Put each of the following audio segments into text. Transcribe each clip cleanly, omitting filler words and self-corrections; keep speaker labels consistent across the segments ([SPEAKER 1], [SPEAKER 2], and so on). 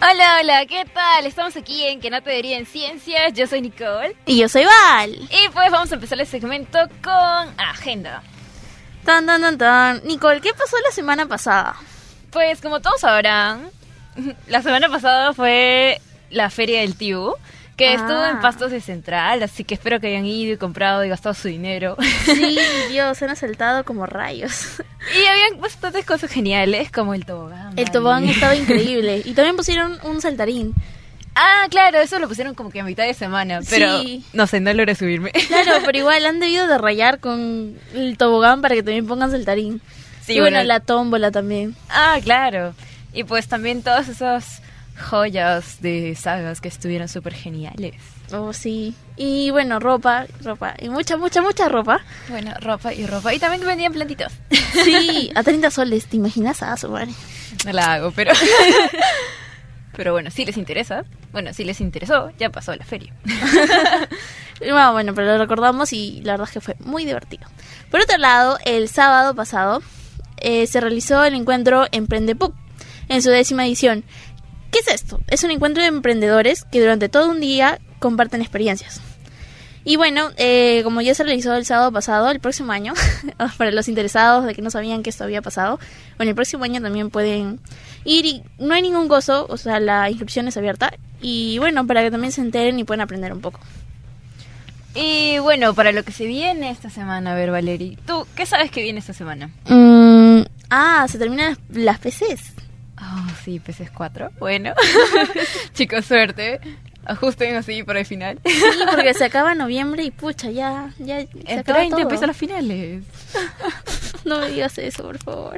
[SPEAKER 1] Hola, hola, ¿qué tal? Estamos aquí en Que no te diría en ciencias. Yo soy Nicole.
[SPEAKER 2] Y yo soy Val.
[SPEAKER 1] Y pues vamos a empezar el segmento con agenda.
[SPEAKER 2] Tan, tan, tan, tan. Nicole, ¿qué pasó la semana pasada?
[SPEAKER 1] Pues como todos sabrán, la semana pasada fue la Feria del Tío, que estuvo en Pastos de Central, así que espero que hayan ido y comprado y gastado su dinero.
[SPEAKER 2] Sí, Dios, se han asaltado como rayos.
[SPEAKER 1] Y habían bastantes cosas geniales, como el tobogán.
[SPEAKER 2] El tobogán estaba increíble. Y también pusieron un saltarín.
[SPEAKER 1] Ah, claro, eso lo pusieron como que a mitad de semana, pero
[SPEAKER 2] sí.
[SPEAKER 1] No sé, no logré subirme.
[SPEAKER 2] Claro, pero igual han debido de rayar con el tobogán para que también pongan saltarín.
[SPEAKER 1] Sí,
[SPEAKER 2] y bueno, la tómbola también.
[SPEAKER 1] Ah, claro. Y pues también todas esas joyas de sagas que estuvieron súper geniales.
[SPEAKER 2] Oh, sí. Y bueno, ropa. Y mucha ropa.
[SPEAKER 1] Bueno, ropa. Y también vendían plantitos.
[SPEAKER 2] Sí, a 30 soles, ¿te imaginas? Ah, su madre.
[SPEAKER 1] No la hago, pero... Pero bueno, si les interesa. Bueno, si les interesó, ya pasó la feria.
[SPEAKER 2] Bueno, pero lo recordamos y la verdad es que fue muy divertido. Por otro lado, el sábado pasado se realizó el encuentro EmprendePUC en su 10ª edición. ¿Qué es esto? Es un encuentro de emprendedores que durante todo un día comparten experiencias. Y bueno, como ya se realizó el sábado pasado, el próximo año, para los interesados de que no sabían que esto había pasado, bueno, el próximo año también pueden ir y no hay ningún costo, o sea, la inscripción es abierta. Y bueno, para que también se enteren y puedan aprender un poco.
[SPEAKER 1] Y bueno, para lo que se viene esta semana, a ver, Valerie, ¿tú qué sabes que viene esta semana?
[SPEAKER 2] Se terminan las PCs.
[SPEAKER 1] Oh, sí, PCs 4. Bueno, chicos, suerte. Ajusten así para el final.
[SPEAKER 2] Sí, porque se acaba noviembre y pucha, ya se
[SPEAKER 1] en
[SPEAKER 2] acaba
[SPEAKER 1] 30
[SPEAKER 2] todo.
[SPEAKER 1] empiezan las finales.
[SPEAKER 2] No me digas eso, por favor.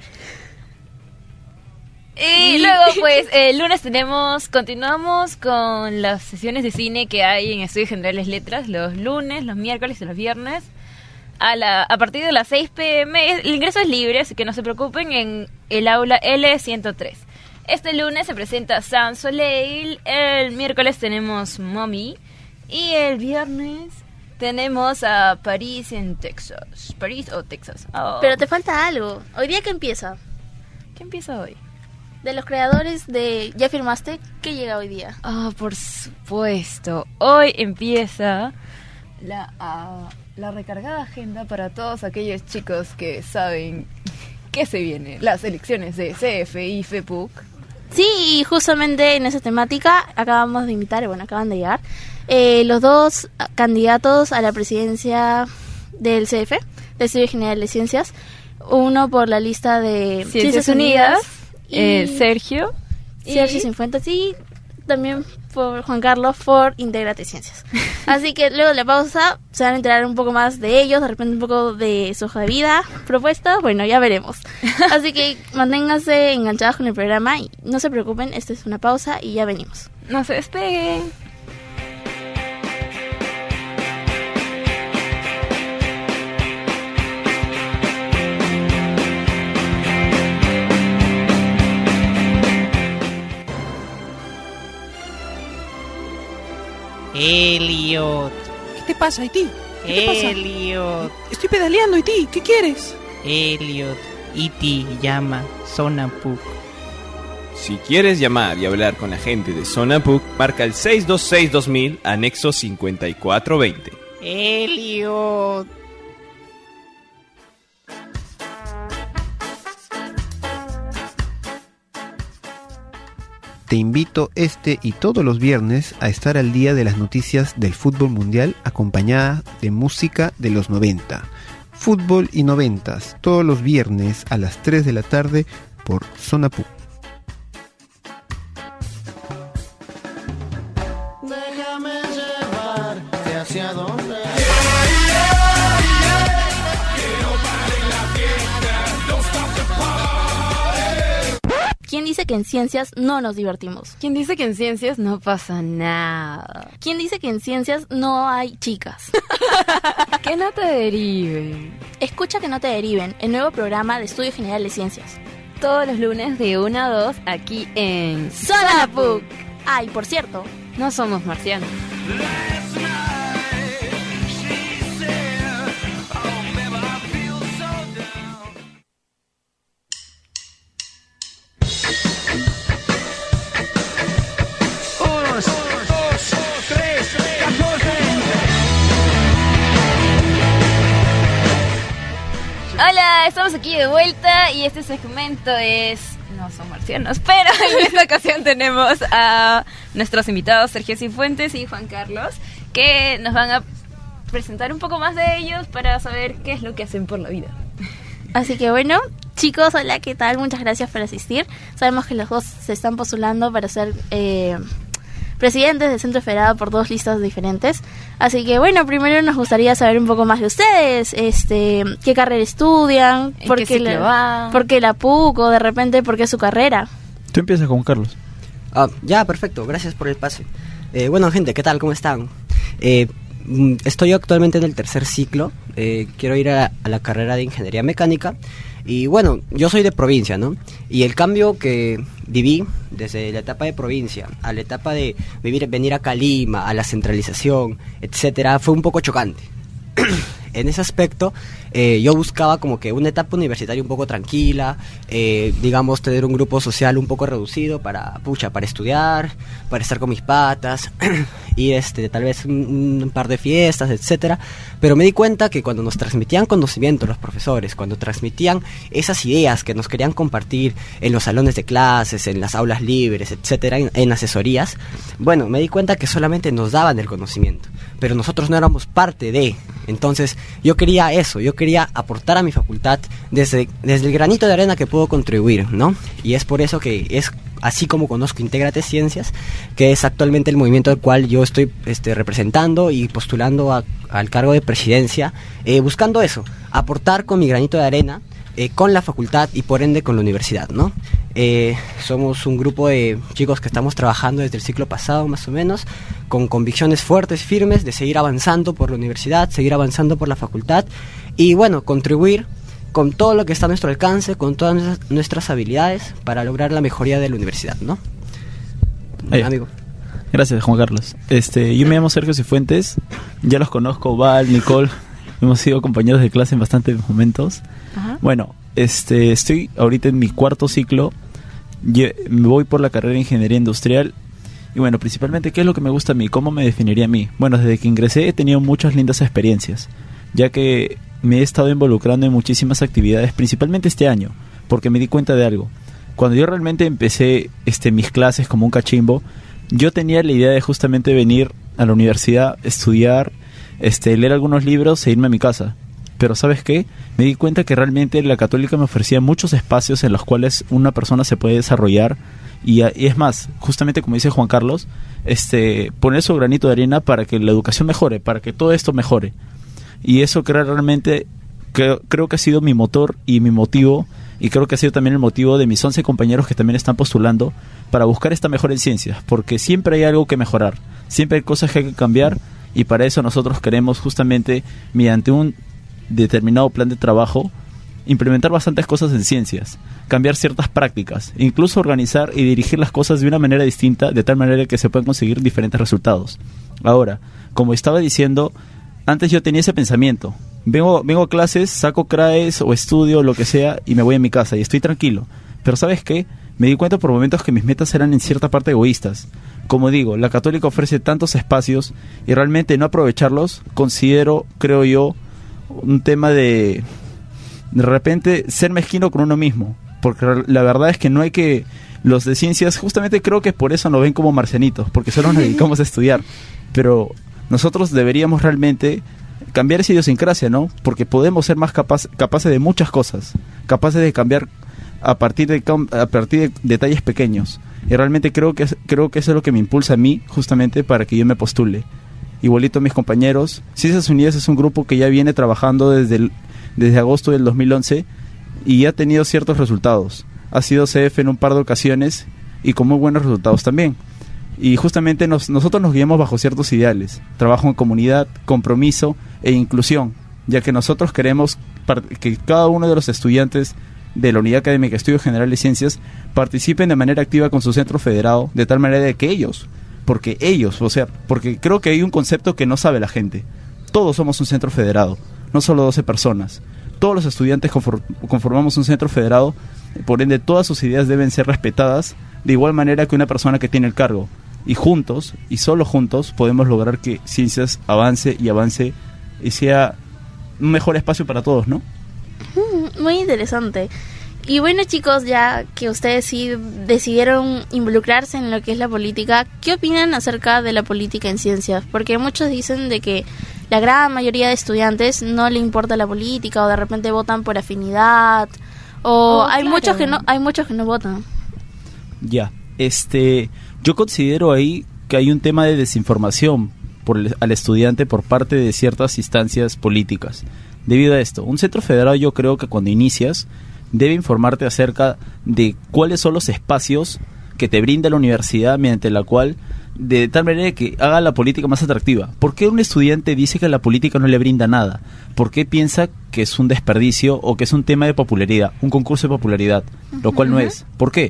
[SPEAKER 1] Y luego, pues, el lunes continuamos con las sesiones de cine que hay en Estudios Generales Letras, los lunes, los miércoles y los viernes. A partir de las 6 p.m. El ingreso es libre, así que no se preocupen, en el aula L103. Este lunes se presenta Sans Soleil, el miércoles tenemos Mommy y el viernes tenemos a París en Texas. ¿París o Texas? Oh.
[SPEAKER 2] Pero te falta algo. ¿Hoy día qué empieza?
[SPEAKER 1] ¿Qué empieza hoy?
[SPEAKER 2] De los creadores de ¿Ya firmaste? ¿Qué llega hoy día?
[SPEAKER 1] Por supuesto. Hoy empieza la recargada agenda para todos aquellos chicos que saben que se viene. Las elecciones de CF y FEPUC.
[SPEAKER 2] Sí, y justamente en esa temática acaban de llegar los dos candidatos a la presidencia del CF, del Estudio General de Ciencias. Uno por la lista de
[SPEAKER 1] Ciencias Unidas, Sergio
[SPEAKER 2] Cifuentes, y también por Juan Carlos por Intégrate Ciencias. Así que luego de la pausa se van a enterar un poco más de ellos, de repente un poco de su hoja de vida, propuestas, bueno, ya veremos. Así que manténganse enganchados con el programa y no se preocupen, esta es una pausa y ya venimos.
[SPEAKER 1] No se despeguen.
[SPEAKER 3] Elliot.
[SPEAKER 4] ¿Qué te pasa, Iti? ¿Qué te pasa?
[SPEAKER 3] Elliot.
[SPEAKER 4] Estoy pedaleando, Iti. ¿Qué quieres?
[SPEAKER 3] Elliot. Iti llama Zona PUC.
[SPEAKER 5] Si quieres llamar y hablar con la gente de Zona PUC, marca el 626-2000, anexo 5420.
[SPEAKER 3] Elliot.
[SPEAKER 6] Te invito este y todos los viernes a estar al día de las noticias del fútbol mundial acompañada de música de los 90. Fútbol y noventas, todos los viernes a las 3 de la tarde por Zona PUC.
[SPEAKER 7] Déjame llevarte hacia donde...
[SPEAKER 2] ¿Quién dice que en ciencias no nos divertimos?
[SPEAKER 1] ¿Quién dice que en ciencias no pasa nada?
[SPEAKER 2] ¿Quién dice que en ciencias no hay chicas?
[SPEAKER 1] Que no te deriven.
[SPEAKER 2] Escucha Que no te deriven, el nuevo programa de Estudio General de Ciencias.
[SPEAKER 1] Todos los lunes de 1 a 2 aquí en
[SPEAKER 2] Zona PUC. Y por cierto,
[SPEAKER 1] no somos marcianos. estamos aquí de vuelta y este segmento es... No son marcianos, pero en esta ocasión tenemos a nuestros invitados Sergio Cifuentes y Juan Carlos, que nos van a presentar un poco más de ellos para saber qué es lo que hacen por la vida.
[SPEAKER 2] Así que bueno, chicos, hola, ¿qué tal? Muchas gracias por asistir. Sabemos que los dos se están postulando para ser presidentes del Centro Federado por 2 listas diferentes. Así que bueno, primero nos gustaría saber un poco más de ustedes, qué carrera estudian, por qué la PUC o de repente por qué su carrera.
[SPEAKER 8] Tú empiezas con Carlos.
[SPEAKER 9] Ya, perfecto, gracias por el pase. Bueno, gente, ¿qué tal? ¿Cómo están? Estoy actualmente en el 3er ciclo, quiero ir a la carrera de Ingeniería Mecánica. Y bueno, yo soy de provincia, ¿no? Y el cambio que viví desde la etapa de provincia a la etapa de venir acá a Lima, a la centralización, etcétera, fue un poco chocante. En ese aspecto, yo buscaba como que una etapa universitaria un poco tranquila, digamos, tener un grupo social un poco reducido para estudiar, para estar con mis patas, y tal vez un par de fiestas, etcétera. Pero me di cuenta que cuando nos transmitían conocimiento los profesores, cuando transmitían esas ideas que nos querían compartir en los salones de clases, en las aulas libres, etcétera, en asesorías, bueno, me di cuenta que solamente nos daban el conocimiento, pero nosotros no éramos parte de. Entonces yo quería eso, yo quería aportar a mi facultad desde el granito de arena que puedo contribuir, ¿no? Y es por eso que es así como conozco Intégrate Ciencias, que es actualmente el movimiento al cual yo estoy representando y postulando al cargo de presidencia, buscando eso, aportar con mi granito de arena, con la facultad y por ende con la universidad, ¿no? Somos un grupo de chicos que estamos trabajando desde el ciclo pasado más o menos, con convicciones fuertes, firmes, de seguir avanzando por la universidad, seguir avanzando por la facultad y bueno, contribuir con todo lo que está a nuestro alcance, con todas nuestras habilidades para lograr la mejoría de la universidad, ¿no? Amigo.
[SPEAKER 8] Gracias, Juan Carlos. Yo me llamo Sergio Cifuentes, ya los conozco, Val, Nicole, hemos sido compañeros de clase en bastantes momentos. Ajá. Bueno, estoy ahorita en mi 4º ciclo, me voy por la carrera de Ingeniería Industrial. Y bueno, principalmente, ¿qué es lo que me gusta a mí? ¿Cómo me definiría a mí? Bueno, desde que ingresé he tenido muchas lindas experiencias, ya que me he estado involucrando en muchísimas actividades, principalmente este año, porque me di cuenta de algo. Cuando yo realmente empecé mis clases como un cachimbo, yo tenía la idea de justamente venir a la universidad, estudiar, leer algunos libros e irme a mi casa. Pero ¿sabes qué? Me di cuenta que realmente la Católica me ofrecía muchos espacios en los cuales una persona se puede desarrollar. Y es más, justamente como dice Juan Carlos, poner su granito de arena para que la educación mejore, para que todo esto mejore. Y eso realmente creo que ha sido mi motor y mi motivo, y creo que ha sido también el motivo de mis 11 compañeros que también están postulando para buscar esta mejora en ciencias, porque siempre hay algo que mejorar, siempre hay cosas que hay que cambiar, y para eso nosotros queremos justamente, mediante un determinado plan de trabajo, implementar bastantes cosas en ciencias, cambiar ciertas prácticas, incluso organizar y dirigir las cosas de una manera distinta, de tal manera que se puedan conseguir diferentes resultados. Ahora, como estaba diciendo, antes yo tenía ese pensamiento, vengo a clases, saco CRAES o estudio, lo que sea, y me voy a mi casa y estoy tranquilo. Pero ¿sabes qué? Me di cuenta por momentos que mis metas eran en cierta parte egoístas. Como digo, la Católica ofrece tantos espacios y realmente no aprovecharlos, creo yo, un tema de repente ser mezquino con uno mismo. Porque la verdad es que no hay que... Los de ciencias, justamente creo que por eso nos ven como marcianitos, porque solo nos dedicamos a estudiar. Pero nosotros deberíamos realmente cambiar esa idiosincrasia, ¿no? Porque podemos ser más capaces de muchas cosas, capaces de cambiar a partir de detalles pequeños. Y realmente creo que eso es lo que me impulsa a mí, justamente para que yo me postule. Igualito a mis compañeros, Ciencias Unidas es un grupo que ya viene trabajando desde agosto del 2011 y ha tenido ciertos resultados. Ha sido CF en un par de ocasiones y con muy buenos resultados también. Y justamente nosotros nos guiamos bajo ciertos ideales: trabajo en comunidad, compromiso e inclusión, ya que nosotros queremos que cada uno de los estudiantes de la Unidad Académica de Estudios Generales de Ciencias participen de manera activa con su centro federado, de tal manera de que porque creo que hay un concepto que no sabe la gente. Todos somos un centro federado, no solo 12 personas. Todos los estudiantes conformamos un centro federado, por ende todas sus ideas deben ser respetadas de igual manera que una persona que tiene el cargo. Y juntos, y solo juntos, podemos lograr que ciencias avance y sea un mejor espacio para todos, ¿no?
[SPEAKER 2] Muy interesante. Y bueno, chicos, ya que ustedes sí decidieron involucrarse en lo que es la política, ¿qué opinan acerca de la política en ciencias? Porque muchos dicen de que la gran mayoría de estudiantes no le importa la política, o de repente votan por afinidad, o hay muchos que no votan.
[SPEAKER 8] Ya, yo considero ahí que hay un tema de desinformación al estudiante por parte de ciertas instancias políticas. Debido a esto, un centro federado, yo creo que cuando inicias debe informarte acerca de cuáles son los espacios que te brinda la universidad, mediante la cual, de tal manera que haga la política más atractiva. ¿Por qué un estudiante dice que la política no le brinda nada? ¿Por qué piensa que es un desperdicio o que es un tema de popularidad, un concurso de popularidad? Lo cual no es. ¿Por qué?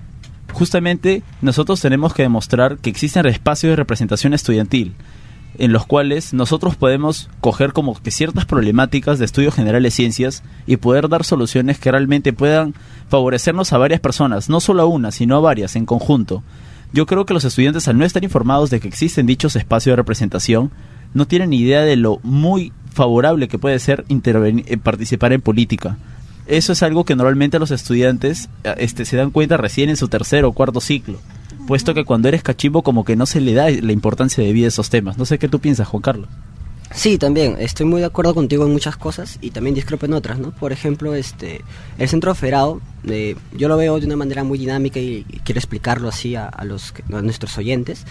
[SPEAKER 8] Justamente nosotros tenemos que demostrar que existen espacios de representación estudiantil, en los cuales nosotros podemos coger como que ciertas problemáticas de estudios generales de ciencias y poder dar soluciones que realmente puedan favorecernos a varias personas, no solo a una, sino a varias en conjunto. Yo creo que los estudiantes, al no estar informados de que existen dichos espacios de representación, no tienen ni idea de lo muy favorable que puede ser participar en política. Eso es algo que normalmente los estudiantes se dan cuenta recién en su tercer o cuarto ciclo, puesto que cuando eres cachimbo como que no se le da la importancia debida a esos temas. No sé qué tú piensas, Juan Carlos.
[SPEAKER 9] Sí, también, estoy muy de acuerdo contigo en muchas cosas y también discrepo en otras, ¿no? Por ejemplo, el centro federado, yo lo veo de una manera muy dinámica y quiero explicarlo así a nuestros oyentes.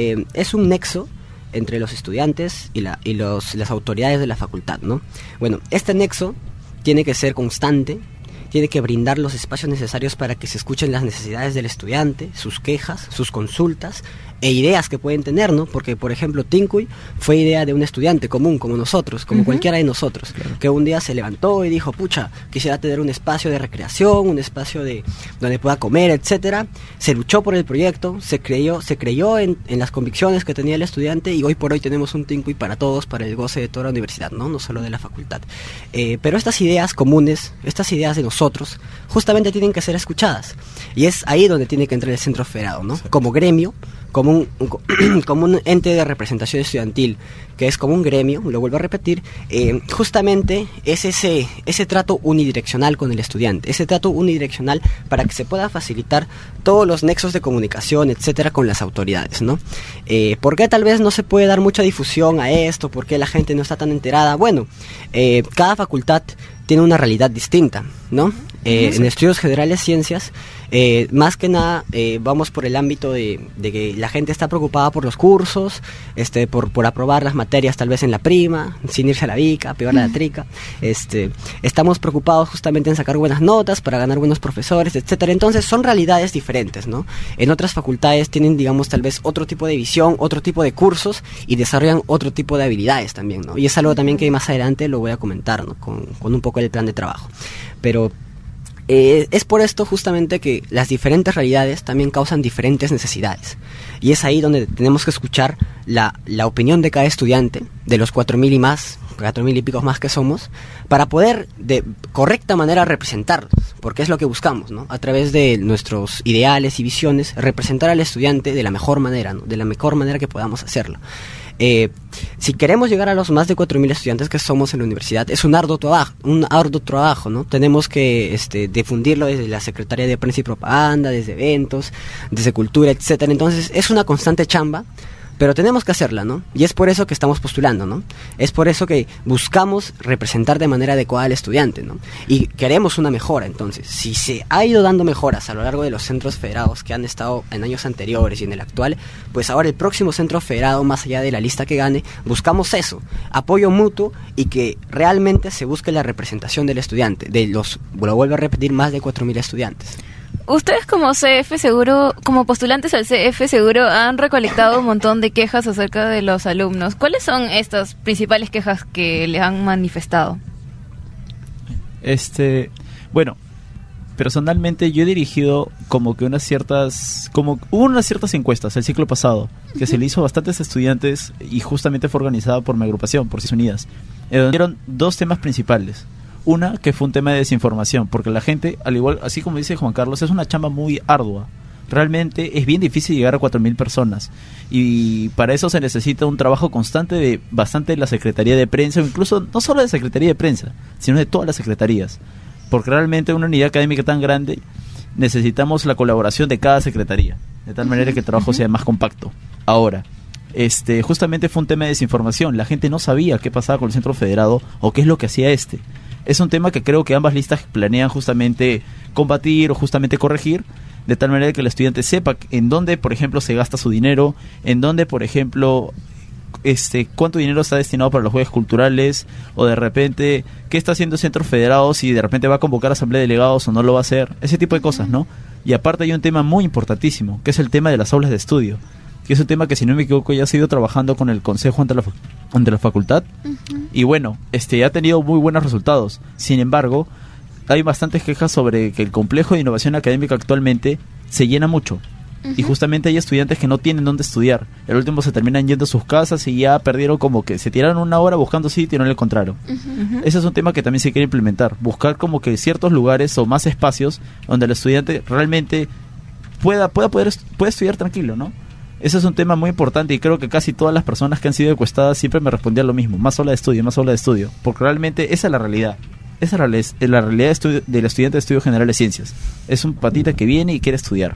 [SPEAKER 9] Es un nexo entre los estudiantes y las autoridades de la facultad, ¿no? Bueno, este nexo tiene que ser constante, tiene que brindar los espacios necesarios para que se escuchen las necesidades del estudiante, sus quejas, sus consultas e ideas que pueden tener, ¿no? Porque, por ejemplo, Tincuy fue idea de un estudiante común como nosotros, como cualquiera de nosotros, claro, que un día se levantó y dijo, pucha, quisiera tener un espacio de recreación, un espacio donde pueda comer, etcétera. Se luchó por el proyecto, se creyó en las convicciones que tenía el estudiante y hoy por hoy tenemos un Tincuy para todos, para el goce de toda la universidad, no solo de la facultad. Pero estas ideas comunes, estas ideas de nosotros, justamente tienen que ser escuchadas. Y es ahí donde tiene que entrar el centro federado, ¿no? Como gremio, como un ente de representación estudiantil, que es como un gremio, lo vuelvo a repetir, justamente es ese trato unidireccional con el estudiante, ese trato unidireccional para que se pueda facilitar todos los nexos de comunicación, etcétera, con las autoridades, ¿no? ¿Por qué tal vez no se puede dar mucha difusión a esto? ¿Por qué la gente no está tan enterada? Bueno, cada facultad tiene una realidad distinta, ¿no? En estudios generales ciencias, más que nada vamos por el ámbito de que la gente está preocupada por los cursos, por aprobar las materias tal vez en la prima, sin irse a la bica, peor a la trica. Estamos preocupados justamente en sacar buenas notas para ganar buenos profesores, etcétera. Entonces son realidades diferentes, ¿no? En otras facultades tienen, digamos, tal vez otro tipo de visión, otro tipo de cursos y desarrollan otro tipo de habilidades también, ¿no? Y es algo también que más adelante lo voy a comentar, ¿no? Con un poco el plan de trabajo. Pero es por esto justamente que las diferentes realidades también causan diferentes necesidades. Y es ahí donde tenemos que escuchar la opinión de cada estudiante, de los 4.000 y pico más que somos, para poder de correcta manera representarlos, porque es lo que buscamos, ¿no? A través de nuestros ideales y visiones, representar al estudiante de la mejor manera, ¿no? De la mejor manera que podamos hacerlo. Si queremos llegar a los más de 4.000 estudiantes que somos en la universidad, es un arduo trabajo, ¿no? Tenemos que difundirlo desde la Secretaría de Prensa y Propaganda, desde eventos, desde cultura, etcétera. Entonces es una constante chamba, pero tenemos que hacerla, ¿no? Y es por eso que estamos postulando, ¿no? Es por eso que buscamos representar de manera adecuada al estudiante, ¿no? Y queremos una mejora. Entonces, si se ha ido dando mejoras a lo largo de los centros federados que han estado en años anteriores y en el actual, pues ahora el próximo centro federado, más allá de la lista que gane, buscamos eso, apoyo mutuo y que realmente se busque la representación del estudiante, lo vuelvo a repetir, más de 4.000 estudiantes.
[SPEAKER 1] Ustedes como CF seguro, como postulantes al CF seguro han recolectado un montón de quejas acerca de los alumnos. ¿Cuáles son estas principales quejas que les han manifestado?
[SPEAKER 8] Bueno, personalmente yo he dirigido hubo unas ciertas encuestas el ciclo pasado que se le hizo a bastantes estudiantes y justamente fue organizada por mi agrupación, por Ciencias Unidas. Dieron dos temas principales. Una, que fue un tema de desinformación, porque la gente, al igual, así como dice Juan Carlos, es una chamba muy ardua, realmente es bien difícil llegar a 4.000 personas. Y para eso se necesita un trabajo constante de bastante de la Secretaría de Prensa, o incluso no solo de la Secretaría de Prensa, sino de todas las secretarías. Porque realmente una unidad académica tan grande necesitamos la colaboración de cada secretaría, de tal manera que el trabajo sea más compacto. Ahora, justamente fue un tema de desinformación. La gente no sabía qué pasaba con el Centro Federado o qué es lo que hacía Es un tema que creo que ambas listas planean justamente combatir o justamente corregir, de tal manera que el estudiante sepa en dónde, por ejemplo, se gasta su dinero, en dónde, por ejemplo, cuánto dinero está destinado para los juegos culturales, o de repente qué está haciendo el Centro Federado, si de repente va a convocar a asamblea de delegados o no lo va a hacer, ese tipo de cosas, ¿no? Y aparte hay un tema muy importantísimo, que es el tema de las aulas de estudio, que es un tema que, si no me equivoco, ya se ha ido trabajando con el consejo ante la facultad, y bueno, ha tenido muy buenos resultados. Sin embargo, hay bastantes quejas sobre que el complejo de innovación académica actualmente se llena mucho. Y justamente hay estudiantes que no tienen dónde estudiar. El último se terminan yendo a sus casas y ya perdieron, como que se tiraron una hora buscando sitio y no lo encontraron. Ese es un tema que también se quiere implementar. Buscar como que ciertos lugares o más espacios donde el estudiante realmente pueda estudiar tranquilo, ¿no? Ese es un tema muy importante, y creo que casi todas las personas que han sido encuestadas siempre me respondían lo mismo: más aula de estudio, más aula de estudio. Porque realmente esa es la realidad. Esa es la realidad del estudiante de estudios generales de ciencias. Es un patita que viene y quiere estudiar.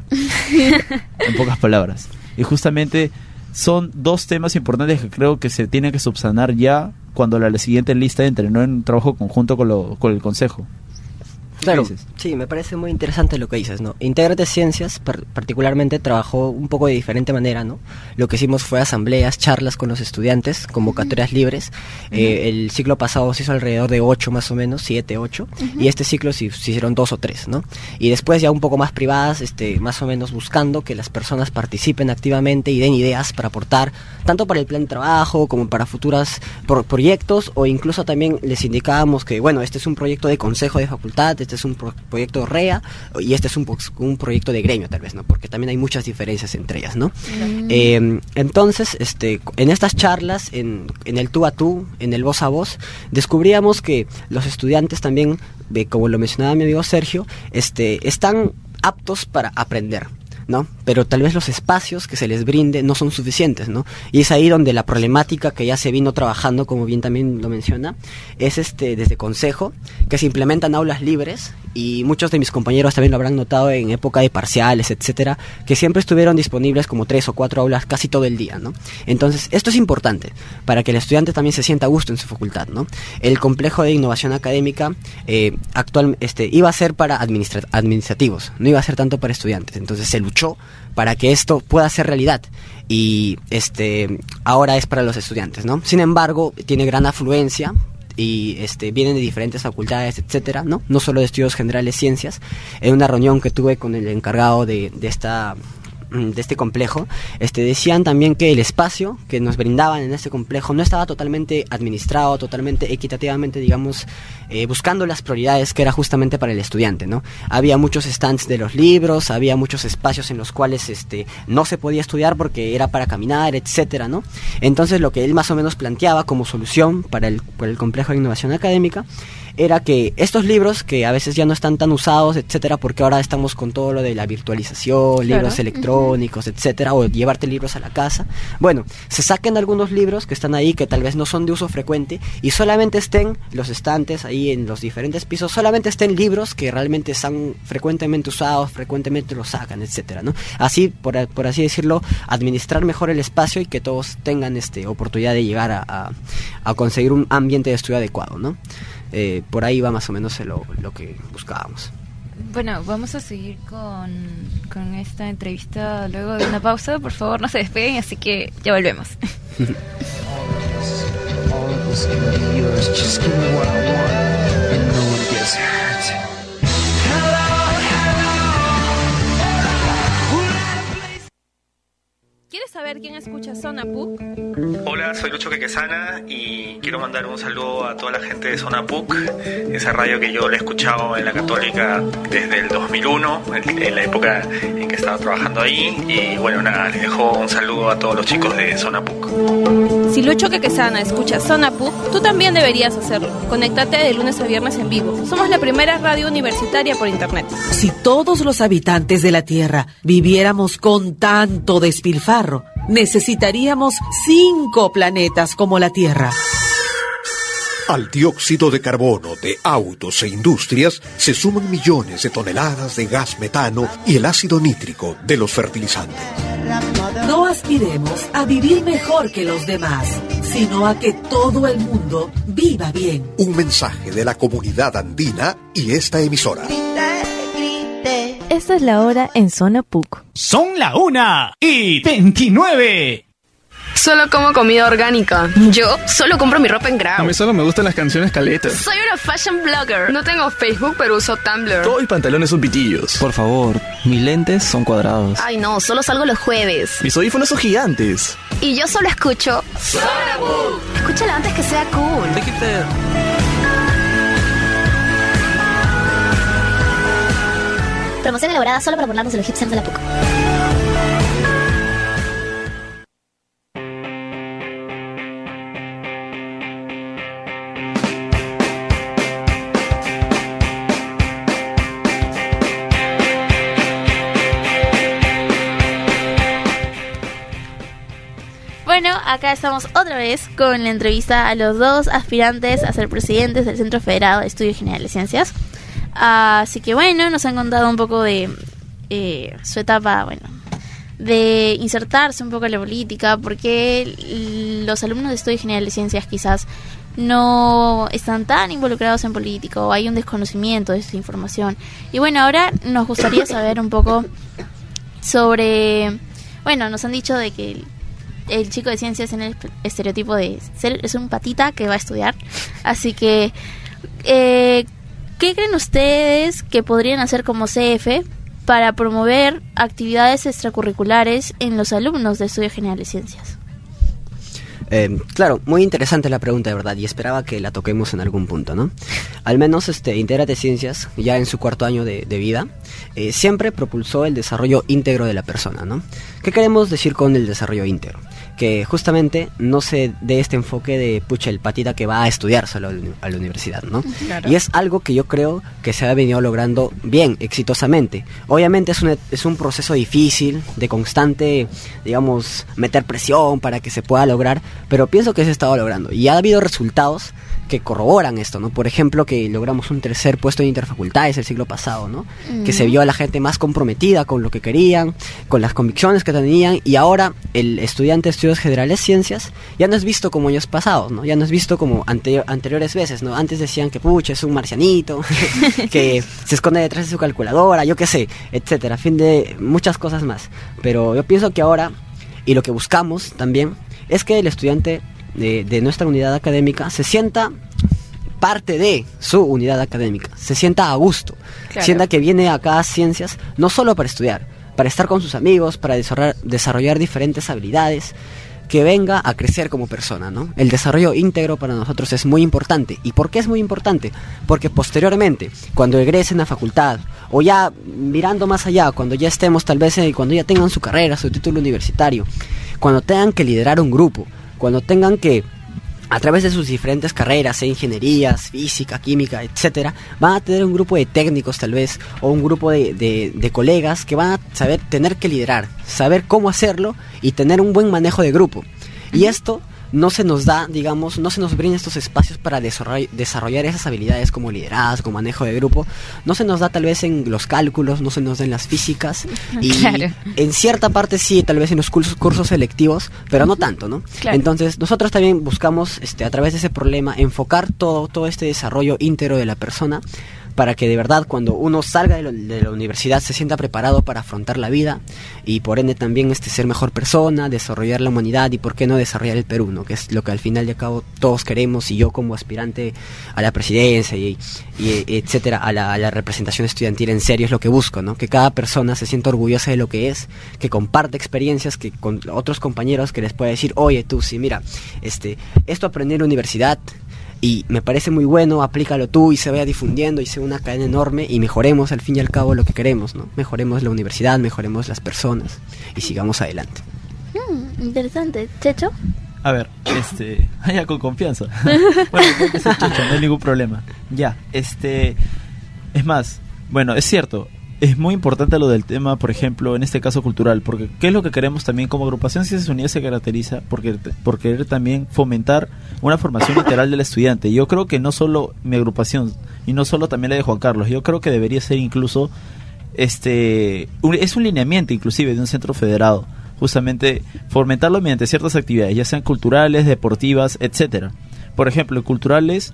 [SPEAKER 8] En pocas palabras. Y justamente son dos temas importantes que creo que se tienen que subsanar ya cuando la siguiente lista entrenó en un trabajo conjunto con el consejo.
[SPEAKER 9] Claro, sí, me parece muy interesante lo que dices, ¿no? Intégrate Ciencias particularmente trabajó un poco de diferente manera, ¿no? Lo que hicimos fue asambleas, charlas con los estudiantes, convocatorias libres. El ciclo pasado se hizo alrededor de 8 más o menos, 7, 8, y este ciclo se hicieron 2 o 3, ¿no? Y después ya un poco más privadas, más o menos buscando que las personas participen activamente y den ideas para aportar, tanto para el plan de trabajo como para futuros proyectos, o incluso también les indicábamos que, bueno, este es un proyecto de consejo de facultad, este es un proyecto REA, y este es un proyecto de gremio, tal vez, ¿no? Porque también hay muchas diferencias entre ellas, ¿no? Entonces, en estas charlas, en el tú a tú, en el voz a voz, descubríamos que los estudiantes también, como lo mencionaba mi amigo Sergio, están aptos para aprender, ¿no? Pero tal vez los espacios que se les brinde no son suficientes, ¿no? Y es ahí donde la problemática que ya se vino trabajando, como bien también lo menciona, es desde consejo, que se implementan aulas libres, y muchos de mis compañeros también lo habrán notado en época de parciales, etcétera, que siempre estuvieron disponibles como 3 o 4 aulas casi todo el día, ¿no? Entonces, esto es importante para que el estudiante también se sienta a gusto en su facultad, ¿no? El complejo de innovación académica iba a ser para administrativos, no iba a ser tanto para estudiantes. Entonces se luchó para que esto pueda ser realidad, y ahora es para los estudiantes, ¿no? Sin embargo, tiene gran afluencia y vienen de diferentes facultades, etcétera, ¿no? No solo de estudios generales ciencias. En una reunión que tuve con el encargado de este complejo, decían también que el espacio que nos brindaban en este complejo no estaba totalmente administrado, totalmente equitativamente, digamos, buscando las prioridades que era justamente para el estudiante, ¿no? Había muchos stands de los libros, había muchos espacios en los cuales no se podía estudiar porque era para caminar, etcétera, ¿no? Entonces, lo que él más o menos planteaba como solución para el complejo de innovación académica era que estos libros, que a veces ya no están tan usados, etcétera, porque ahora estamos con todo lo de la virtualización, libros electrónicos, etcétera, o llevarte libros a la casa, bueno, se saquen algunos libros que están ahí, que tal vez no son de uso frecuente, y solamente estén los estantes ahí en los diferentes pisos, solamente estén libros que realmente están frecuentemente usados, frecuentemente los sacan, etcétera, ¿no? Así, por así decirlo, administrar mejor el espacio y que todos tengan oportunidad de llegar a conseguir un ambiente de estudio adecuado, ¿no? Por ahí va más o menos lo que buscábamos.
[SPEAKER 1] Bueno, vamos a seguir con esta entrevista luego de una pausa. Por favor, no se despeguen, así que ya volvemos.
[SPEAKER 10] ¿Quieres saber quién escucha Zona PUC?
[SPEAKER 11] Hola, soy Lucho Quequesana y quiero mandar un saludo a toda la gente de Zona PUC, esa radio que yo la he escuchado en la Católica desde el 2001, en la época en que estaba trabajando ahí. Y bueno, nada, les dejo un saludo a todos los chicos de Zona PUC.
[SPEAKER 10] Si Lucho Quequesana escucha Zona PUC, tú también deberías hacerlo. Conéctate de lunes a viernes en vivo. Somos la primera radio universitaria por internet.
[SPEAKER 12] Si todos los habitantes de la Tierra viviéramos con tanto despilfarro, necesitaríamos 5 planetas como la Tierra.
[SPEAKER 13] Al dióxido de carbono de autos e industrias se suman millones de toneladas de gas metano y el ácido nítrico de los fertilizantes.
[SPEAKER 12] No aspiremos a vivir mejor que los demás, sino a que todo el mundo viva bien.
[SPEAKER 13] Un mensaje de la comunidad andina y esta emisora.
[SPEAKER 14] Esta es la hora en Zona PUC.
[SPEAKER 15] Son la 1:29.
[SPEAKER 16] Solo como comida orgánica. Yo solo compro mi ropa en Grau.
[SPEAKER 17] A mí solo me gustan las canciones caletas.
[SPEAKER 16] Soy una fashion blogger. No tengo Facebook, pero uso Tumblr.
[SPEAKER 17] Todos mis pantalones son pitillos.
[SPEAKER 18] Por favor, mis lentes son cuadrados.
[SPEAKER 16] Ay no, solo salgo los jueves.
[SPEAKER 17] Mis audífonos son gigantes.
[SPEAKER 16] Y yo solo escucho
[SPEAKER 19] Zona PUC.
[SPEAKER 16] Escúchalo antes que sea cool.
[SPEAKER 20] Promoción elaborada solo para burlarnos de los hipsters de la PUC.
[SPEAKER 2] Bueno, acá estamos otra vez con la entrevista a los 2 aspirantes a ser presidentes del Centro Federado de Estudios Generales de Ciencias. Así que bueno, nos han contado un poco de su etapa, bueno, de insertarse un poco en la política, porque los alumnos de Estudios Generales de Ciencias quizás no están tan involucrados en política o hay un desconocimiento de esta información. Y bueno, ahora nos gustaría saber un poco sobre, bueno, nos han dicho de que el chico de ciencias tiene el estereotipo de ser es un patita que va a estudiar, así que ¿qué creen ustedes que podrían hacer como CF para promover actividades extracurriculares en los alumnos de Estudios Generales de Ciencias?
[SPEAKER 9] Claro, muy interesante la pregunta, de verdad, y esperaba que la toquemos en algún punto, ¿no? Al menos Intégrate Ciencias, ya en su 4º año de vida, siempre propulsó el desarrollo íntegro de la persona, ¿no? ¿Qué queremos decir con el desarrollo íntegro? Que justamente no se dé este enfoque de, el patita que va a estudiar solo a la universidad, ¿no? Claro. Y es algo que yo creo que se ha venido logrando bien, exitosamente. Obviamente es un proceso difícil, de constante, digamos, meter presión para que se pueda lograr, pero pienso que se ha estado logrando. Y ha habido resultados que corroboran esto, ¿no? Por ejemplo, que logramos un 3er puesto en interfacultades el siglo pasado, ¿no? Que se vio a la gente más comprometida con lo que querían, con las convicciones que tenían, y ahora el estudiante de Estudios Generales Ciencias ya no es visto como años pasados, ¿no? Ya no es visto como anteriores veces, ¿no? Antes decían que es un marcianito, que se esconde detrás de su calculadora, yo qué sé, etcétera, a fin de muchas cosas más. Pero yo pienso que ahora, y lo que buscamos también, es que el estudiante de nuestra unidad académica se sienta parte de su unidad académica, se sienta a gusto, claro. Sienta que viene acá a Ciencias no solo para estudiar, para estar con sus amigos, para desarrollar diferentes habilidades, que venga a crecer como persona, ¿no? El desarrollo íntegro para nosotros es muy importante. ¿Y por qué es muy importante? Porque posteriormente, cuando egresen a facultad, o ya mirando más allá, cuando ya estemos tal vez, cuando ya tengan su carrera, su título universitario, cuando tengan que liderar un grupo, cuando tengan que, a través de sus diferentes carreras, ingenierías, física, química, etcétera, van a tener un grupo de técnicos tal vez, o un grupo de colegas que van a tener que liderar, saber cómo hacerlo y tener un buen manejo de grupo. Y esto no se nos da, digamos, no se nos brinda estos espacios para desarrollar esas habilidades como liderazgo, como manejo de grupo. No se nos da tal vez en los cálculos, no se nos da en las físicas. Y claro, en cierta parte sí, tal vez en los cursos selectivos, pero no tanto, ¿no? Claro. Entonces, nosotros también buscamos, a través de ese problema, enfocar todo este desarrollo íntegro de la persona para que de verdad cuando uno salga de la universidad se sienta preparado para afrontar la vida y por ende también ser mejor persona, desarrollar la humanidad y por qué no desarrollar el Perú, ¿no? Que es lo que al final y al cabo todos queremos, y yo como aspirante a la presidencia y etcétera, a la representación estudiantil en serio es lo que busco, ¿no? Que cada persona se sienta orgullosa de lo que es, que comparte experiencias que con otros compañeros, que les pueda decir, oye tú, sí, mira, esto aprendí en la universidad y me parece muy bueno, aplícalo tú, y se vaya difundiendo y sea una cadena enorme y mejoremos al fin y al cabo lo que queremos, ¿no? Mejoremos la universidad, mejoremos las personas y sigamos adelante.
[SPEAKER 2] Interesante. ¿Checho?
[SPEAKER 8] A ver, ya con confianza. Bueno, creo que es el Checho, no hay ningún problema. Ya, es más, bueno, es cierto, es muy importante lo del tema, por ejemplo, en este caso cultural, porque ¿qué es lo que queremos también como agrupación? Ciencias Unidas se caracteriza por querer también fomentar una formación integral del estudiante. Yo creo que no solo mi agrupación, y no solo también la de Juan Carlos, yo creo que debería ser incluso, es un lineamiento inclusive de un centro federado, justamente fomentarlo mediante ciertas actividades, ya sean culturales, deportivas, etcétera. Por ejemplo, en culturales,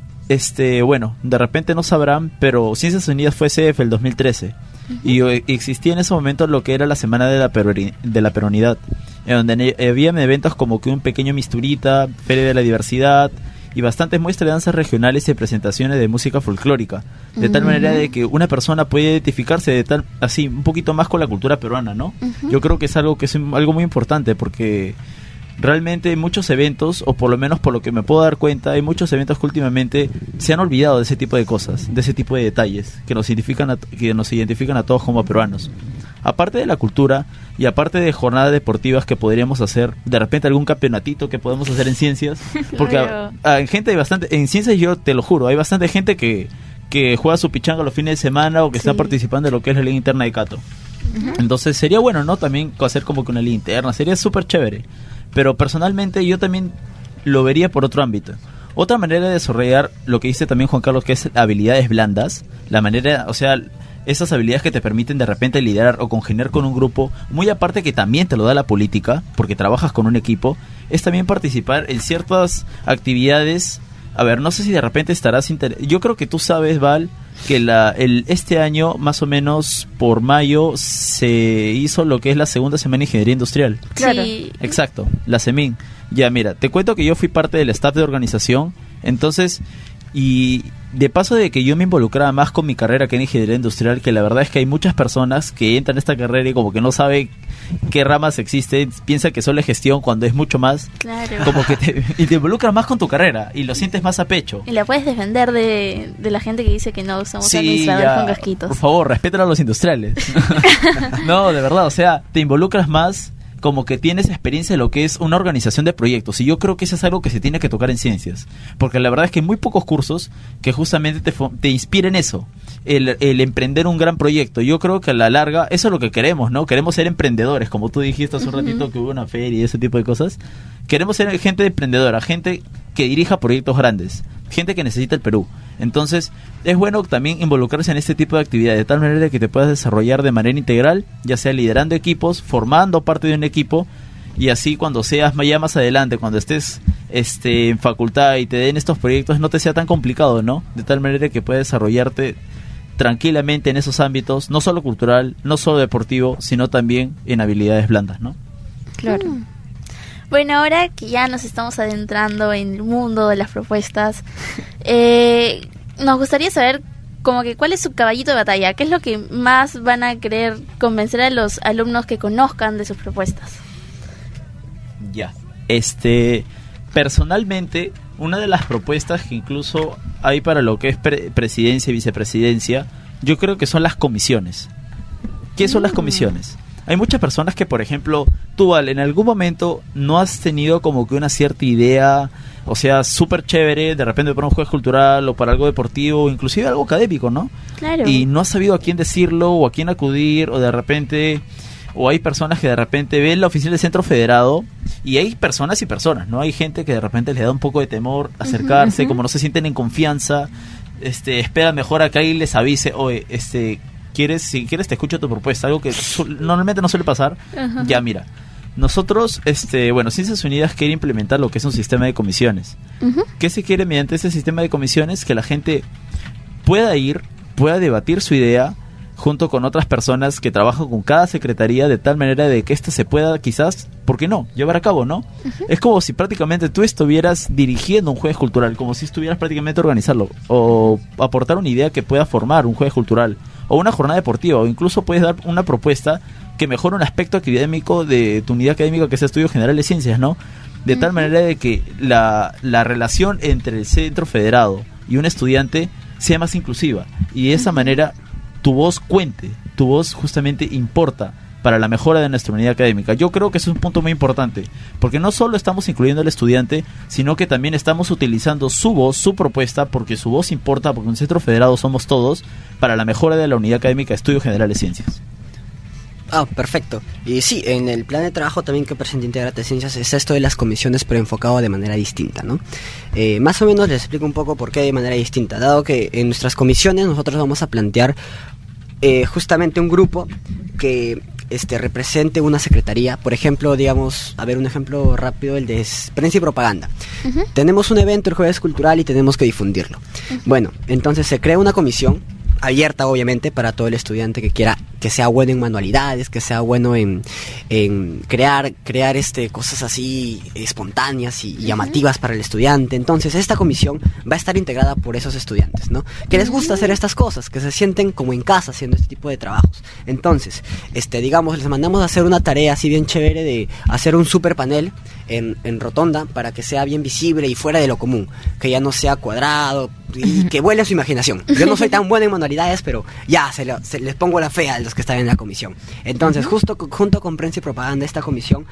[SPEAKER 8] bueno, de repente no sabrán, pero Ciencias Unidas fue CF el 2013 y existía en ese momento lo que era la Semana de la Peronidad, en donde había eventos como que un pequeño misturita, Feria de la Diversidad y bastantes muestras de danzas regionales y presentaciones de música folclórica, de tal manera de que una persona puede identificarse así un poquito más con la cultura peruana, ¿no? Yo creo que es algo muy importante, porque realmente hay muchos eventos, o por lo menos por lo que me puedo dar cuenta, hay muchos eventos que últimamente se han olvidado de ese tipo de cosas, de ese tipo de detalles que nos identifican a todos como peruanos. Aparte de la cultura y aparte de jornadas deportivas que podríamos hacer, de repente algún campeonatito que podemos hacer en ciencias, porque gente hay bastante, en ciencias yo te lo juro, hay bastante gente que juega su pichanga los fines de semana o que está participando de lo que es la liga interna de Cato. Entonces sería bueno, ¿no? También hacer como que una liga interna, sería súper chévere. Pero personalmente yo también lo vería por otro ámbito. Otra manera de desarrollar lo que dice también Juan Carlos, que es habilidades blandas, la manera, o sea, esas habilidades que te permiten de repente liderar o congeniar con un grupo, muy aparte que también te lo da la política, porque trabajas con un equipo, es también participar en ciertas actividades. A ver, no sé si de repente estarás yo creo que tú sabes, Val, que este año, más o menos por mayo, se hizo lo que es la segunda semana de Ingeniería Industrial.
[SPEAKER 2] Claro.
[SPEAKER 8] Sí. Exacto, la SEMIN. Ya, mira, te cuento que yo fui parte del staff de organización, entonces, y de paso de que yo me involucraba más con mi carrera que en Ingeniería Industrial, que la verdad es que hay muchas personas que entran a esta carrera y como que no saben qué ramas existen, piensan que solo es gestión cuando es mucho más.
[SPEAKER 2] Claro.
[SPEAKER 8] Como que te involucras más con tu carrera y lo sientes más a pecho.
[SPEAKER 2] Y la puedes defender de la gente que dice que no somos administradores con casquitos.
[SPEAKER 8] Por favor, respeten a los industriales. No, de verdad, o sea, te involucras más, como que tienes experiencia de lo que es una organización de proyectos, y yo creo que eso es algo que se tiene que tocar en ciencias, porque la verdad es que hay muy pocos cursos que justamente te inspiren eso, el emprender un gran proyecto. Yo creo que a la larga eso es lo que queremos, ¿no? Queremos ser emprendedores, como tú dijiste hace un ratito que hubo una feria y ese tipo de cosas. Queremos ser gente emprendedora, gente que dirija proyectos grandes, gente que necesita el Perú. Entonces es bueno también involucrarse en este tipo de actividades, de tal manera que te puedas desarrollar de manera integral, ya sea liderando equipos, formando parte de un equipo, y así cuando seas ya más adelante, cuando estés en facultad y te den estos proyectos, no te sea tan complicado, ¿no? De tal manera que puedas desarrollarte tranquilamente en esos ámbitos, no solo cultural, no solo deportivo, sino también en habilidades blandas, ¿no?
[SPEAKER 2] Claro. Bueno, ahora que ya nos estamos adentrando en el mundo de las propuestas, nos gustaría saber como que cuál es su caballito de batalla, qué es lo que más van a querer convencer a los alumnos que conozcan de sus propuestas.
[SPEAKER 8] Ya, personalmente, una de las propuestas que incluso hay para lo que es presidencia y vicepresidencia, yo creo que son las comisiones. ¿Qué son las comisiones? Hay muchas personas que, por ejemplo, tú, Al, en algún momento no has tenido como que una cierta idea, o sea, súper chévere, de repente para un juez cultural o para algo deportivo, inclusive algo académico, ¿no?
[SPEAKER 2] Claro.
[SPEAKER 8] Y no has sabido a quién decirlo o a quién acudir, o de repente, o hay personas que de repente ven la oficina del centro federado, y hay personas y personas, ¿no? Hay gente que de repente les da un poco de temor acercarse, como no se sienten en confianza, espera mejor a que alguien les avise, oye, si quieres te escucho tu propuesta, algo que normalmente no suele pasar. Ya, mira, nosotros, Ciencias Unidas quiere implementar lo que es un sistema de comisiones. ¿Qué se quiere mediante ese sistema de comisiones? Que la gente pueda debatir su idea junto con otras personas que trabajan con cada secretaría, de tal manera de que ésta se pueda quizás, ¿por qué no?, llevar a cabo, ¿no? Es como si prácticamente tú estuvieras dirigiendo un jueves cultural, como si estuvieras prácticamente organizarlo, o aportar una idea que pueda formar un jueves cultural, o una jornada deportiva, o incluso puedes dar una propuesta que mejore un aspecto académico de tu unidad académica, que sea Estudios Generales de Ciencias, ¿no? De tal manera de que la relación entre el centro federado y un estudiante sea más inclusiva, y de esa manera tu voz cuente, tu voz justamente importa para la mejora de nuestra unidad académica. Yo creo que eso es un punto muy importante, porque no solo estamos incluyendo al estudiante, sino que también estamos utilizando su voz, su propuesta, porque su voz importa, porque un centro federado somos todos, para la mejora de la unidad académica de Estudios Generales de Ciencias.
[SPEAKER 9] Ah, perfecto. Y sí, en el plan de trabajo también que presenta Integrate Ciencias es esto de las comisiones, pero enfocado de manera distinta, ¿no? Más o menos les explico un poco por qué de manera distinta, dado que en nuestras comisiones nosotros vamos a plantear justamente un grupo que represente una secretaría. Por ejemplo, digamos, a ver, un ejemplo rápido, el de prensa y propaganda. Tenemos un evento el jueves cultural y tenemos que difundirlo. Bueno, entonces se crea una comisión abierta, obviamente, para todo el estudiante que quiera, que sea bueno en manualidades, que sea bueno en crear cosas así espontáneas y llamativas para el estudiante. Entonces esta comisión va a estar integrada por esos estudiantes, ¿no?, que les gusta hacer estas cosas, que se sienten como en casa haciendo este tipo de trabajos. Entonces, digamos, les mandamos a hacer una tarea así bien chévere de hacer un super panel en rotonda, para que sea bien visible y fuera de lo común, que ya no sea cuadrado y que vuele a su imaginación. Yo no soy tan bueno en manualidades, pero ya se les pongo la fe a los que están en la comisión. Entonces, junto con prensa y propaganda, esta comisión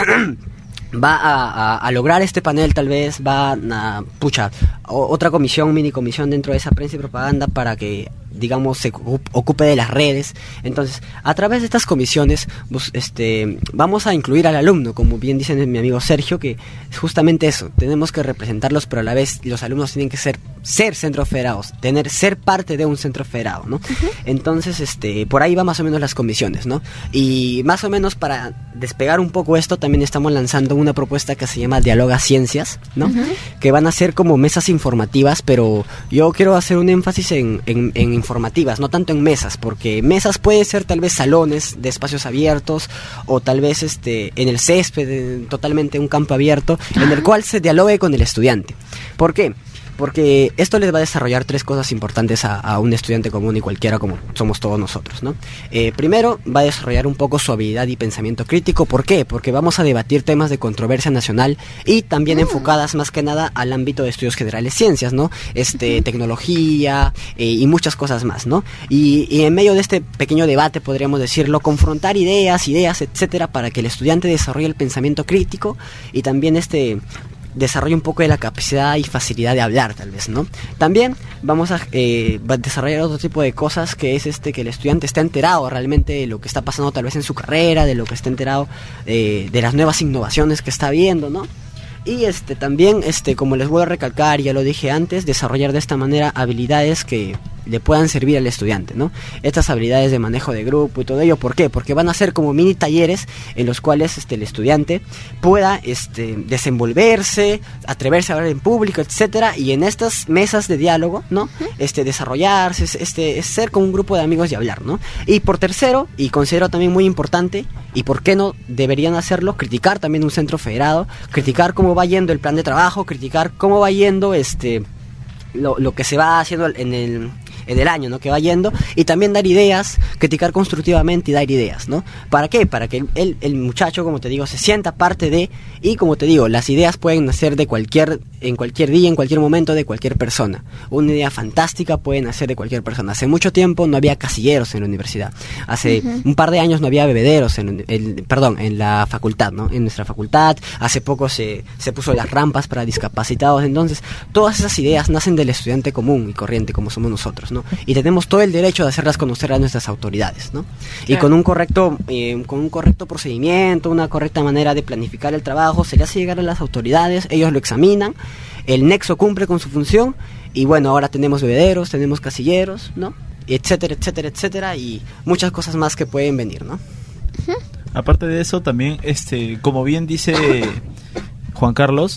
[SPEAKER 9] va a lograr este panel. Tal vez va a otra comisión, mini comisión dentro de esa prensa y propaganda, para que, digamos, se ocupe de las redes. Entonces, a través de estas comisiones vamos a incluir al alumno, como bien dice mi amigo Sergio, que es justamente eso, tenemos que representarlos, pero a la vez los alumnos tienen que ser centros federados, ser parte de un centro federado, ¿no? Entonces, por ahí va más o menos las comisiones, ¿no? Y más o menos para despegar un poco esto, también estamos lanzando una propuesta que se llama Dialoga Ciencias, ¿no? Que van a ser como mesas informativas, pero yo quiero hacer un énfasis en informativas, no tanto en mesas, porque mesas puede ser tal vez salones de espacios abiertos, o tal vez en el césped, totalmente un campo abierto, en el cual se dialogue con el estudiante. ¿Por qué? Porque esto les va a desarrollar tres cosas importantes a un estudiante común y cualquiera, como somos todos nosotros, ¿no? Primero, va a desarrollar un poco su habilidad y pensamiento crítico. ¿Por qué? Porque vamos a debatir temas de controversia nacional y también enfocadas más que nada al ámbito de Estudios Generales Ciencias, ¿no? Tecnología y muchas cosas más, ¿no? Y en medio de este pequeño debate, podríamos decirlo, confrontar ideas, etcétera, para que el estudiante desarrolle el pensamiento crítico y también desarrolla un poco de la capacidad y facilidad de hablar, tal vez, ¿no? También vamos a desarrollar otro tipo de cosas, que es que el estudiante esté enterado realmente de lo que está pasando tal vez en su carrera, de lo que está enterado de las nuevas innovaciones que está viendo, ¿no? Y también, como les voy a recalcar, ya lo dije antes, desarrollar de esta manera habilidades que le puedan servir al estudiante, ¿no? Estas habilidades de manejo de grupo y todo ello. ¿Por qué? Porque van a ser como mini talleres en los cuales el estudiante pueda desenvolverse, atreverse a hablar en público, etcétera, y en estas mesas de diálogo, ¿no? Desarrollarse, ser como un grupo de amigos y hablar, ¿no? Y por tercero, y considero también muy importante, y por qué no deberían hacerlo, criticar también un centro federado, criticar cómo va yendo el plan de trabajo, criticar cómo va yendo lo que se va haciendo en el año, ¿no?, que va yendo, y también dar ideas, criticar constructivamente y dar ideas, ¿no? ¿Para qué? Para que el muchacho, como te digo, se sienta parte de, y como te digo, las ideas pueden nacer en cualquier día, en cualquier momento, de cualquier persona. Una idea fantástica puede nacer de cualquier persona. Hace mucho tiempo no había casilleros en la universidad. Hace un par de años no había bebederos en la facultad, ¿no? En nuestra facultad, hace poco se puso las rampas para discapacitados. Entonces, todas esas ideas nacen del estudiante común y corriente, como somos nosotros, ¿no? Y tenemos todo el derecho de hacerlas conocer a nuestras autoridades, ¿no? Y con un correcto procedimiento, una correcta manera de planificar el trabajo, se le hace llegar a las autoridades, ellos lo examinan, el nexo cumple con su función, y bueno, ahora tenemos bebederos, tenemos casilleros, ¿no? Etcétera, etcétera, etcétera, y muchas cosas más que pueden venir, ¿no?
[SPEAKER 8] Aparte de eso, también, como bien dice Juan Carlos,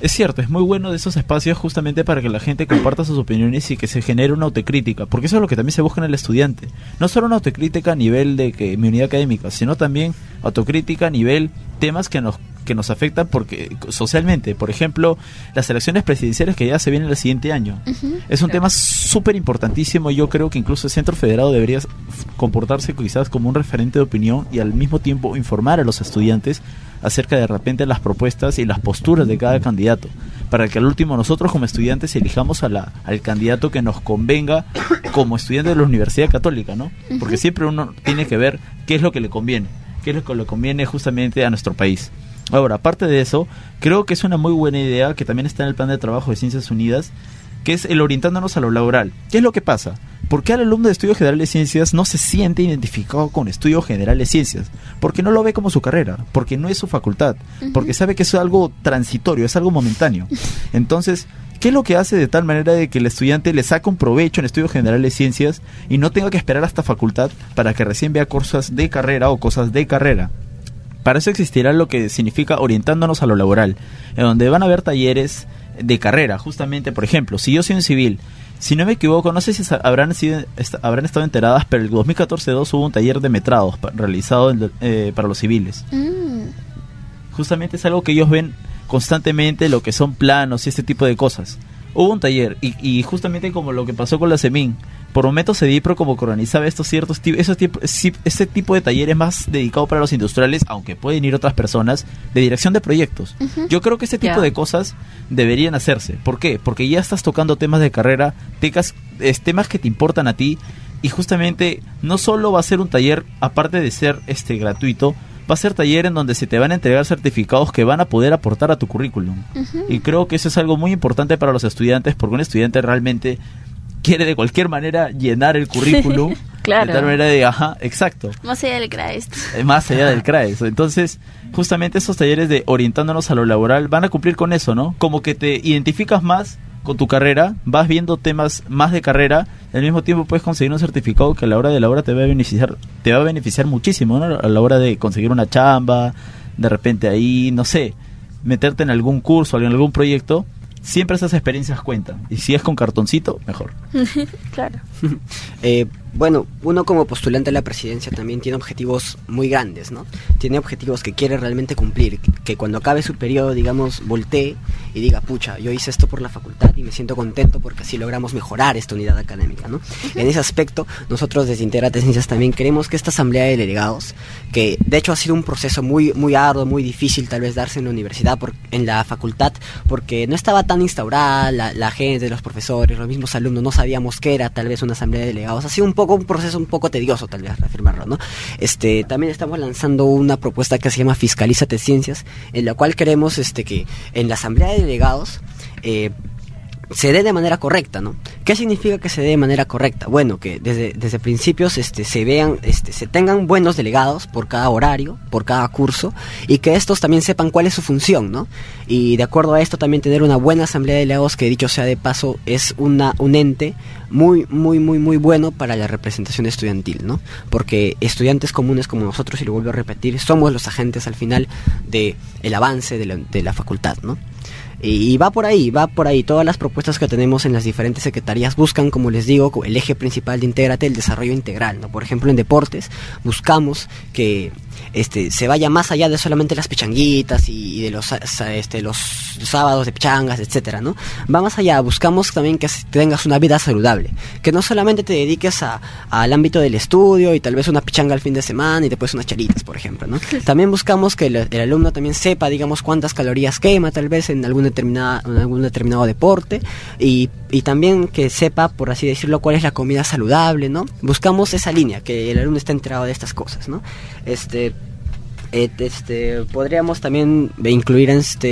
[SPEAKER 8] Es cierto, es muy bueno de esos espacios justamente para que la gente comparta sus opiniones y que se genere una autocrítica, porque eso es lo que también se busca en el estudiante. No solo una autocrítica a nivel de que mi unidad académica, sino también autocrítica a nivel temas que nos afectan porque socialmente. Por ejemplo, las elecciones presidenciales que ya se vienen el siguiente año. Es un tema súper importantísimo. Yo creo que incluso el Centro Federado debería comportarse quizás como un referente de opinión y al mismo tiempo informar a los estudiantes acerca de repente las propuestas y las posturas de cada candidato, para que al último nosotros como estudiantes elijamos al candidato que nos convenga como estudiante de la Universidad Católica, ¿no? Porque siempre uno tiene que ver qué es lo que le conviene, qué es lo que le conviene justamente a nuestro país. Ahora, aparte de eso, creo que es una muy buena idea que también está en el plan de trabajo de Ciencias Unidas, que es el orientándonos a lo laboral. ¿Qué es lo que pasa? ¿Por qué el alumno de Estudios Generales de Ciencias no se siente identificado con Estudios Generales de Ciencias? Porque no lo ve como su carrera, porque no es su facultad, porque sabe que es algo transitorio, es algo momentáneo. Entonces, ¿qué es lo que hace de tal manera de que el estudiante le saque un provecho en Estudios Generales de Ciencias y no tenga que esperar hasta facultad para que recién vea cosas de carrera o cosas de carrera? Para eso existirá lo que significa orientándonos a lo laboral, en donde van a haber talleres de carrera, justamente. Por ejemplo, si yo soy un civil, si no me equivoco, no sé si habrán estado enteradas, pero el 2014-2 hubo un taller de metrados realizado para los civiles. Justamente es algo que ellos ven constantemente, lo que son planos y este tipo de cosas. Hubo un taller y justamente como lo que pasó con la CEMIN, por momentos CEDIPRO como que organizaba ese tipo de talleres más dedicados para los industriales, aunque pueden ir otras personas, de dirección de proyectos. Yo creo que ese tipo de cosas deberían hacerse. ¿Por qué? Porque ya estás tocando temas de carrera, temas que te importan a ti, y justamente no solo va a ser un taller, aparte de ser gratuito, va a ser taller en donde se te van a entregar certificados que van a poder aportar a tu currículum. Y creo que eso es algo muy importante para los estudiantes, porque un estudiante realmente quiere de cualquier manera llenar el currículum.
[SPEAKER 2] Claro.
[SPEAKER 8] De tal manera de, exacto.
[SPEAKER 2] Más allá del CRAES.
[SPEAKER 8] Más allá del CRAES. Entonces, justamente esos talleres de orientándonos a lo laboral van a cumplir con eso, ¿no? Como que te identificas más con tu carrera, vas viendo temas más de carrera, y al mismo tiempo puedes conseguir un certificado que a la hora de la hora te va a beneficiar muchísimo, ¿no? A la hora de conseguir una chamba, de repente ahí, no sé, meterte en algún curso, en algún proyecto. Siempre esas experiencias cuentan, y si es con cartoncito, mejor.
[SPEAKER 2] Claro.
[SPEAKER 9] Bueno, uno como postulante a la presidencia también tiene objetivos muy grandes, ¿no? Tiene objetivos que quiere realmente cumplir, que cuando acabe su periodo, digamos, voltee y diga, pucha, yo hice esto por la facultad y me siento contento porque así logramos mejorar esta unidad académica, ¿no? En ese aspecto, nosotros desde Integrate Ciencias también queremos que esta asamblea de delegados, que de hecho ha sido un proceso muy, muy arduo, muy difícil tal vez darse en la universidad, en la facultad, porque no estaba tan instaurada la gente, los profesores, los mismos alumnos, no sabíamos qué era tal vez una asamblea de delegados. Ha sido un proceso un poco tedioso tal vez reafirmarlo, ¿no? También estamos lanzando una propuesta que se llama Fiscalízate Ciencias, en la cual queremos que en la asamblea de delegados se dé de manera correcta, ¿no? ¿Qué significa que se dé de manera correcta? Bueno, que desde principios se tengan buenos delegados por cada horario, por cada curso, y que estos también sepan cuál es su función, ¿no? Y de acuerdo a esto también tener una buena asamblea de delegados, que dicho sea de paso es un ente muy, muy, muy, muy bueno para la representación estudiantil, ¿no? Porque estudiantes comunes como nosotros, y lo vuelvo a repetir, somos los agentes al final de el avance de la facultad, ¿no? Y va por ahí. Todas las propuestas que tenemos en las diferentes secretarías buscan, como les digo, el eje principal de Intégrate, el desarrollo integral, ¿no? Por ejemplo, en deportes buscamos que se vaya más allá de solamente las pichanguitas y de los sábados de pichangas, etcétera, ¿no? Va más allá, buscamos también que tengas una vida saludable, que no solamente te dediques al ámbito del estudio y tal vez una pichanga al fin de semana y después unas charitas, por ejemplo, ¿no? También buscamos que el alumno también sepa, digamos, cuántas calorías quema tal vez en algún determinado deporte, y también que sepa, por así decirlo, cuál es la comida saludable, ¿no? Buscamos esa línea, que el alumno esté enterado de estas cosas, ¿no? Podríamos también incluir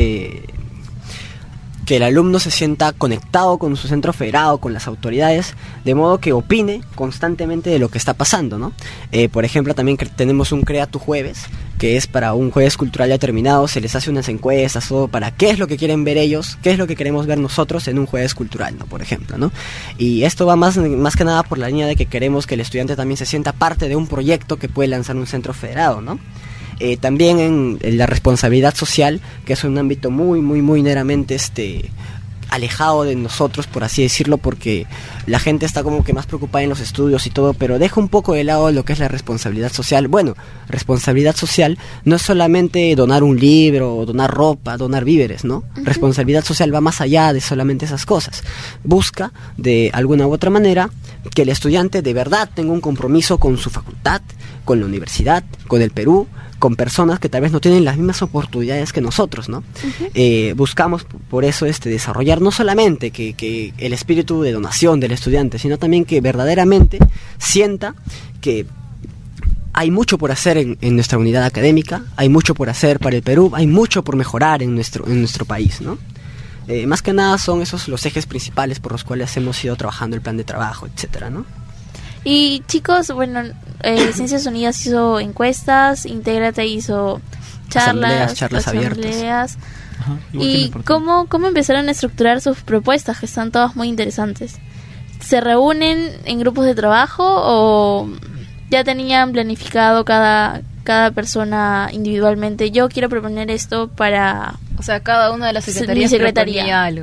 [SPEAKER 9] que el alumno se sienta conectado con su centro federado, con las autoridades, de modo que opine constantemente de lo que está pasando, ¿no? Por ejemplo, también tenemos un Crea tu Jueves, que es para un jueves cultural determinado. Se les hace unas encuestas, todo para qué es lo que quieren ver ellos, qué es lo que queremos ver nosotros en un jueves cultural, ¿no? Por ejemplo, ¿no? Y esto va más que nada por la línea de que queremos que el estudiante también se sienta parte de un proyecto que puede lanzar un centro federado, ¿no? También en la responsabilidad social, que es un ámbito muy meramente alejado de nosotros, por así decirlo, porque la gente está como que más preocupada en los estudios y todo, pero deja un poco de lado lo que es la responsabilidad social. Bueno, responsabilidad social no es solamente donar un libro, donar ropa, donar víveres, ¿no? Responsabilidad social va más allá de solamente esas cosas. Busca, de alguna u otra manera, que el estudiante de verdad tenga un compromiso con su facultad, con la universidad, con el Perú, con personas que tal vez no tienen las mismas oportunidades que nosotros, ¿no? Buscamos por eso desarrollar no solamente que el espíritu de donación del estudiante, sino también que verdaderamente sienta que hay mucho por hacer en nuestra unidad académica, hay mucho por hacer para el Perú, hay mucho por mejorar en nuestro país, ¿no? Más que nada son esos los ejes principales por los cuales hemos ido trabajando el plan de trabajo, etcétera, ¿no?
[SPEAKER 2] Y chicos, bueno, Ciencias Unidas hizo encuestas, Intégrate hizo charlas
[SPEAKER 9] abiertas.
[SPEAKER 8] Ajá,
[SPEAKER 2] ¿Y cómo empezaron a estructurar sus propuestas, que están todas muy interesantes? ¿Se reúnen en grupos de trabajo o ya tenían planificado cada persona individualmente? Yo quiero proponer esto para...
[SPEAKER 1] O sea, cada una de las secretarías proponía algo.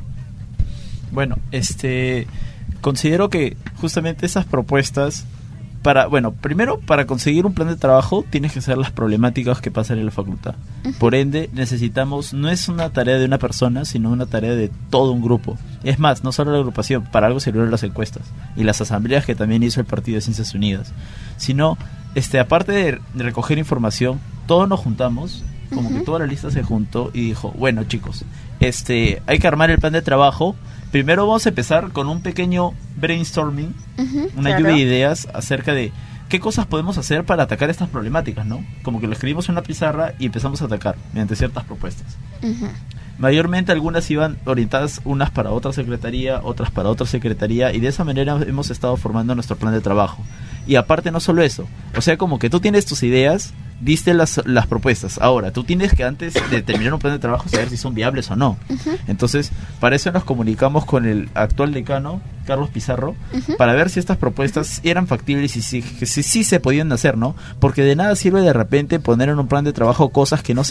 [SPEAKER 8] Bueno, considero que justamente esas propuestas primero para conseguir un plan de trabajo tienes que saber las problemáticas que pasan en la facultad. Por ende, necesitamos, no es una tarea de una persona, sino una tarea de todo un grupo. Es más, no solo la agrupación, para algo sirvieron las encuestas y las asambleas que también hizo el Partido de Ciencias Unidas. Sino, aparte de recoger información, todos nos juntamos, como que toda la lista se juntó y dijo, bueno chicos, hay que armar el plan de trabajo. Primero vamos a empezar con un pequeño brainstorming, una lluvia de ideas acerca de qué cosas podemos hacer para atacar estas problemáticas, ¿no? Como que lo escribimos en una pizarra y empezamos a atacar mediante ciertas propuestas. Mayormente algunas iban orientadas unas para otra secretaría, otras para otra secretaría, y de esa manera hemos estado formando nuestro plan de trabajo. Y aparte no solo eso, o sea, como que tú tienes tus ideas, diste las propuestas. Ahora, tú tienes que antes de terminar un plan de trabajo saber si son viables o no. Entonces, para eso nos comunicamos con el actual decano, Carlos Pizarro, para ver si estas propuestas eran factibles y si se podían hacer, ¿no? Porque de nada sirve de repente poner en un plan de trabajo cosas que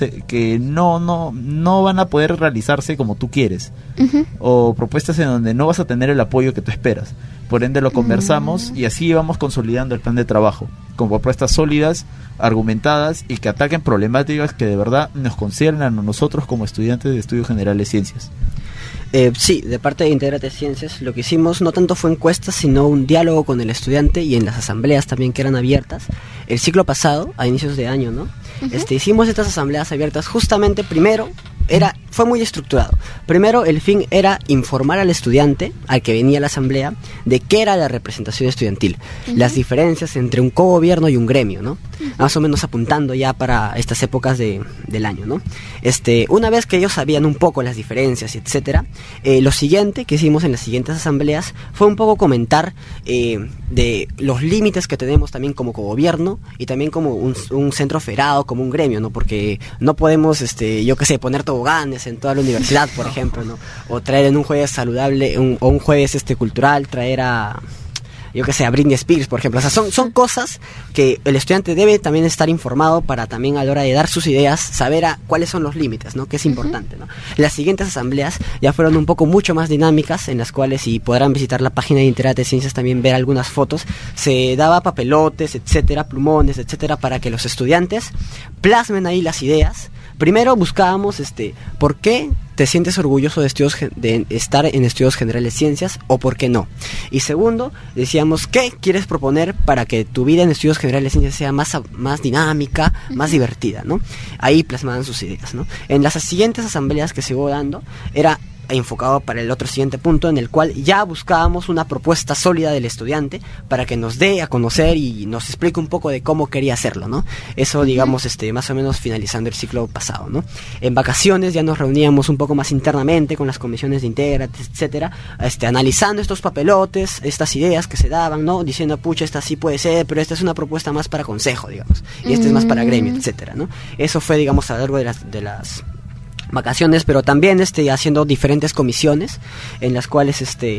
[SPEAKER 8] no van a poder realizarse como tú quieres. O propuestas en donde no vas a tener el apoyo que tú esperas. Por ende lo conversamos y así vamos consolidando el plan de trabajo, con propuestas sólidas, argumentadas y que ataquen problemáticas que de verdad nos conciernan a nosotros como estudiantes de Estudios Generales de Ciencias.
[SPEAKER 9] Sí, de parte de Intégrate Ciencias lo que hicimos no tanto fue encuestas, sino un diálogo con el estudiante y en las asambleas también que eran abiertas. El ciclo pasado, a inicios de año, ¿no? Hicimos estas asambleas abiertas justamente primero. Fue muy estructurado. Primero, el fin era informar al estudiante, al que venía a la asamblea, de qué era la representación estudiantil, las diferencias entre un cogobierno y un gremio, ¿no? Más o menos apuntando ya para estas épocas del año, ¿no? Una vez que ellos sabían un poco las diferencias, etcétera, lo siguiente que hicimos en las siguientes asambleas fue un poco comentar de los límites que tenemos también como cogobierno y también como un centro federado, como un gremio, ¿no? Porque no podemos, poner toboganes en toda la universidad, por ejemplo, ¿no? O traer en un jueves saludable o un jueves cultural, traer a Britney Spears, por ejemplo. O sea, son cosas que el estudiante debe también estar informado para también a la hora de dar sus ideas, saber cuáles son los límites, ¿no? Que es importante, ¿no? Las siguientes asambleas ya fueron un poco mucho más dinámicas, en las cuales, y podrán visitar la página de Intégrate Ciencias también ver algunas fotos, se daba papelotes, etcétera, plumones, etcétera, para que los estudiantes plasmen ahí las ideas. Primero buscábamos por qué te sientes orgulloso de estar en Estudios Generales de Ciencias o por qué no. Y segundo, decíamos qué quieres proponer para que tu vida en Estudios Generales de Ciencias sea más dinámica, más divertida, ¿no? Ahí plasmaban sus ideas, ¿no? En las siguientes asambleas que se iba dando era enfocado para el otro siguiente punto, en el cual ya buscábamos una propuesta sólida del estudiante para que nos dé a conocer y nos explique un poco de cómo quería hacerlo, ¿no? Eso, digamos, más o menos finalizando el ciclo pasado, ¿no? En vacaciones ya nos reuníamos un poco más internamente con las comisiones de Intégrate, etcétera, analizando estos papelotes, estas ideas que se daban, ¿no? Diciendo, pucha, esta sí puede ser, pero esta es una propuesta más para consejo, digamos, y esta es más para gremio, etcétera, ¿no? Eso fue, digamos, a lo largo de las vacaciones, pero también haciendo diferentes comisiones en las cuales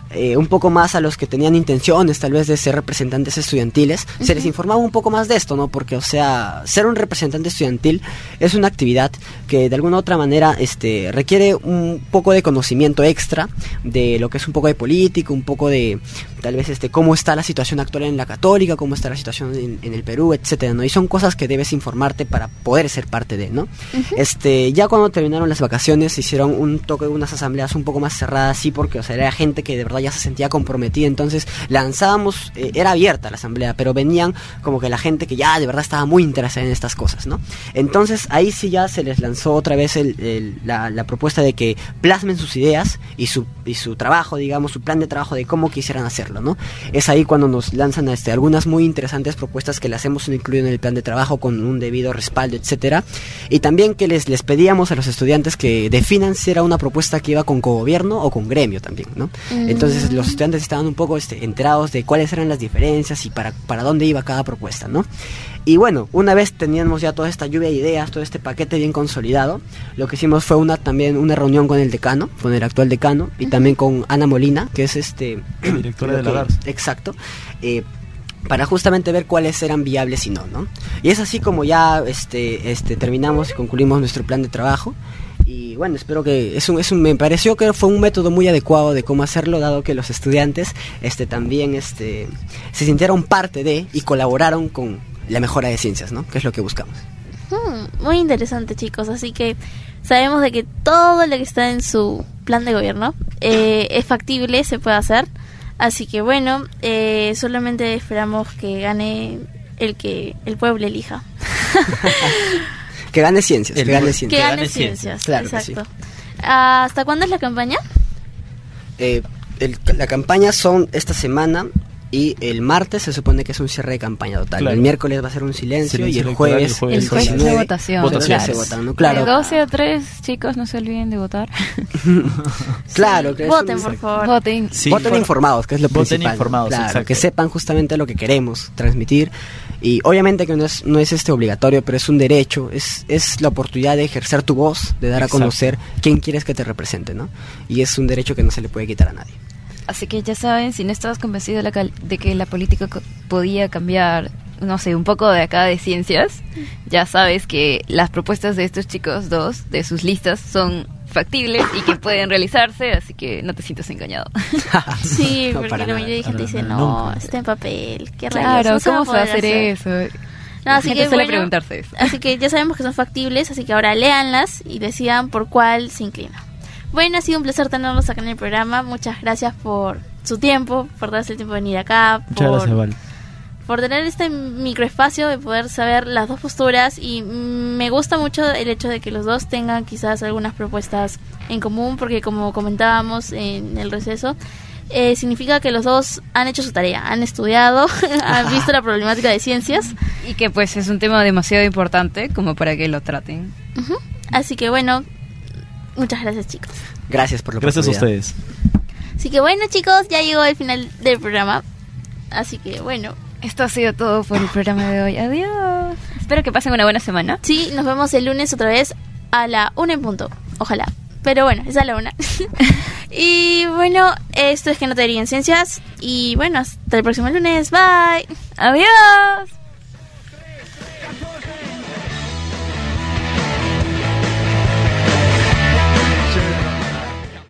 [SPEAKER 9] un poco más a los que tenían intenciones tal vez de ser representantes estudiantiles, se les informaba un poco más de esto, ¿no? Porque, o sea, ser un representante estudiantil es una actividad que de alguna u otra manera requiere un poco de conocimiento extra de lo que es un poco de política, un poco de tal vez cómo está la situación actual en la Católica, cómo está la situación en el Perú, etcétera, ¿no? Y son cosas que debes informarte para poder ser parte de, ¿no? Ya cuando terminaron las vacaciones hicieron un toque de unas asambleas un poco más cerradas, sí, porque, o sea, era gente que de verdad ya se sentía comprometida, entonces lanzábamos, era abierta la asamblea, pero venían como que la gente que ya de verdad estaba muy interesada en estas cosas, ¿no? Entonces ahí sí ya se les lanzó otra vez la propuesta de que plasmen sus ideas y su trabajo, digamos, su plan de trabajo de cómo quisieran hacerlo, ¿no? Es ahí cuando nos lanzan algunas muy interesantes propuestas que las hemos incluido en el plan de trabajo con un debido respaldo, etcétera, y también que les pedíamos a los estudiantes que definan si era una propuesta que iba con cogobierno o con gremio también, ¿no? Entonces los estudiantes estaban un poco enterados de cuáles eran las diferencias y para dónde iba cada propuesta, ¿no? Y bueno, una vez teníamos ya toda esta lluvia de ideas, todo este paquete bien consolidado, lo que hicimos fue también una reunión con el decano, con el actual decano, y también con Ana Molina, que es
[SPEAKER 8] directora de la DARS.
[SPEAKER 9] Exacto. Para justamente ver cuáles eran viables y no. Y es así como ya terminamos y concluimos nuestro plan de trabajo. Y bueno, espero que me pareció que fue un método muy adecuado de cómo hacerlo, dado que los estudiantes también se sintieron parte de y colaboraron con la mejora de ciencias, ¿no? Que es lo que buscamos.
[SPEAKER 2] Muy interesante, chicos, así que sabemos de que todo lo que está en su plan de gobierno es factible, se puede hacer. Así que bueno, solamente esperamos que gane el que el pueblo elija.
[SPEAKER 9] Que gane ciencias.
[SPEAKER 2] Que gane ciencias,
[SPEAKER 9] claro,
[SPEAKER 2] exacto.
[SPEAKER 9] Sí.
[SPEAKER 2] ¿Hasta cuándo es la campaña?
[SPEAKER 9] La campaña son esta semana. Y el martes se supone que es un cierre de campaña total.
[SPEAKER 8] Claro.
[SPEAKER 9] El miércoles va a ser un silencio y el jueves
[SPEAKER 1] el jueves de votación.
[SPEAKER 9] Se votan, ¿no? Claro.
[SPEAKER 1] De 12 a 3, chicos, no se olviden de votar.
[SPEAKER 9] Claro. Que
[SPEAKER 2] voten, por favor.
[SPEAKER 1] Voten.
[SPEAKER 9] Sí, voten informados, que es lo principal.
[SPEAKER 8] Voten informados,
[SPEAKER 9] claro,
[SPEAKER 8] exacto.
[SPEAKER 9] que sepan justamente lo que queremos transmitir. Y obviamente que no es obligatorio, pero es un derecho, es la oportunidad de ejercer tu voz, de dar a conocer quién quieres que te represente, ¿no? Y es un derecho que no se le puede quitar a nadie.
[SPEAKER 1] Así que ya saben, si no estabas convencido de que la política podía cambiar, no sé, un poco de acá de ciencias, ya sabes que las propuestas de estos chicos dos, de sus listas, son factibles y que pueden realizarse, así que no te sientas engañado.
[SPEAKER 2] Sí,
[SPEAKER 9] No,
[SPEAKER 2] porque
[SPEAKER 9] para
[SPEAKER 2] la
[SPEAKER 9] nada.
[SPEAKER 2] mayoría de gente dice,
[SPEAKER 8] No.
[SPEAKER 2] está en papel, qué rayos,
[SPEAKER 1] Claro,
[SPEAKER 2] no se
[SPEAKER 1] ¿cómo se va a hacer
[SPEAKER 2] poder
[SPEAKER 1] eso?
[SPEAKER 2] No, así que
[SPEAKER 1] suele
[SPEAKER 2] bueno,
[SPEAKER 1] preguntarse eso.
[SPEAKER 2] así que ya sabemos que son factibles, así que ahora léanlas y decidan por cuál se inclinan. Bueno, ha sido un placer tenerlos acá en el programa. Muchas gracias por su tiempo, por darse el tiempo de venir acá,
[SPEAKER 8] Muchas gracias, Val.
[SPEAKER 2] por tener este microespacio de poder saber las dos posturas. Y me gusta mucho el hecho de que los dos tengan quizás algunas propuestas en común, porque como comentábamos en el receso, significa que los dos han hecho su tarea, han estudiado, han visto la problemática de ciencias.
[SPEAKER 1] Y que pues es un tema demasiado importante como para que lo traten.
[SPEAKER 2] Así que bueno, muchas gracias, chicos.
[SPEAKER 9] Gracias por la
[SPEAKER 8] Gracias a
[SPEAKER 9] oportunidad.
[SPEAKER 8] ustedes.
[SPEAKER 2] Así que bueno, chicos, ya llegó el final del programa. Así que bueno,
[SPEAKER 1] Esto ha sido todo por el programa de hoy. Adiós. Espero que pasen una buena semana.
[SPEAKER 2] sí, nos vemos el lunes otra vez a la 1 en punto. Ojalá. Pero bueno, es a la 1. Y bueno, esto es Que No Te Diría en Ciencias. Y bueno, hasta el próximo lunes. Bye.
[SPEAKER 1] Adiós.